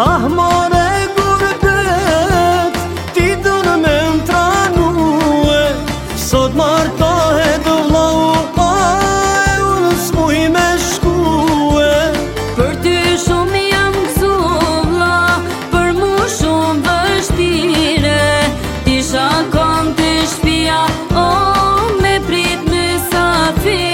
Ah more gurbet, ti dënë me më tranue, sot martohet vlau, e unë s'muj me shkue. Për ty shumë jam gëzulla, për mu shumë vështire, ti shakon të shpia, o me prit në safire.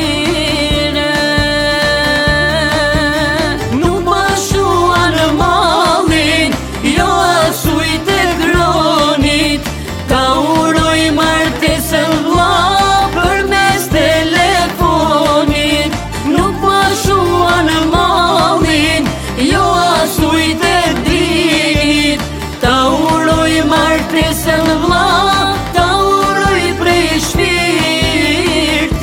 Nuk ma shua në malin, jo asuj të kronit, ta uroj martesën vlla për mes telefonit. Nuk ma shua në malin, jo asuj të drinit, ta uroj martesën vlla, ta uroj prej shpirtit.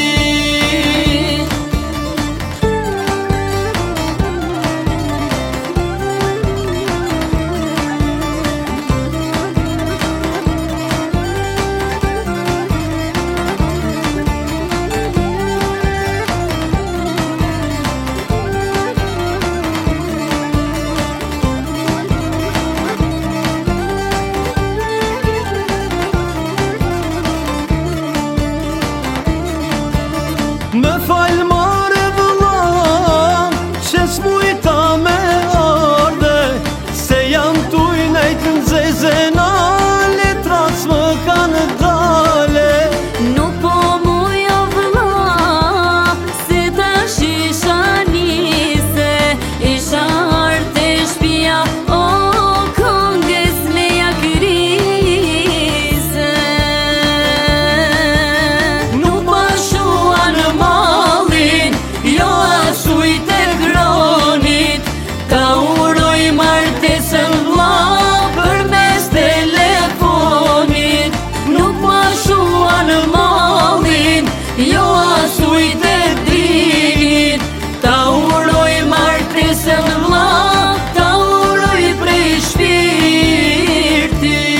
Më falë more vëlla, që s'mujta me ardhe, se jam tuj nejtë në zezena, letras më kanë dale. Nuk po muja vëlla, se ta shisha nise, isha arte shpia, o këngës me ja kryse. Nuk ma shua në malin, jo asuj të kronit, ta uroj martesën vlla për mes telefonit. Nuk ma shua në malin, jo asuj të drinit, ta uroj martesën vlla, ta uroj prej shpirtit.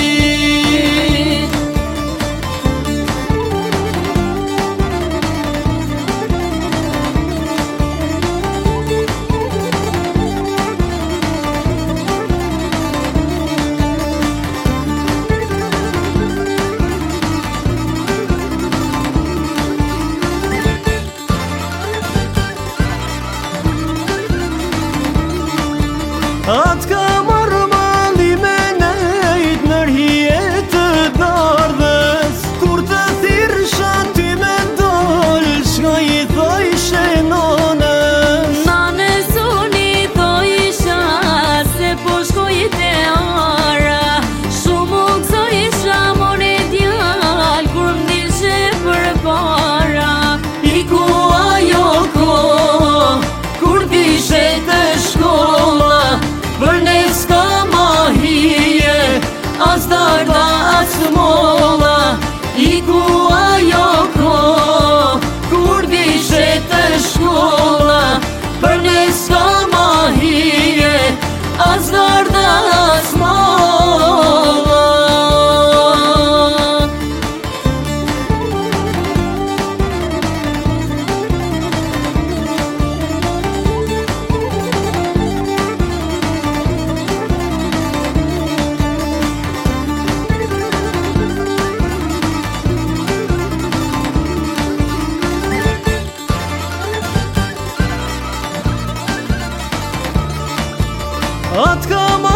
Atë ka marrë mali me nejt nërhije të dardhës, kur të thirësha ty me dollë, shka i thojshe nonës. Nanës unë i thojsha, se po shkoj te ara, shumë u gëzojsha more djallë, kur m'dishe për para. Iku ajo ko, kur dishe të shkolla, për ne s'ka ma hije, as darda as molla. Iku ajo ko, kur dishe të shkolla, për ne s'ka ma hije, as darda as molla. Atë ka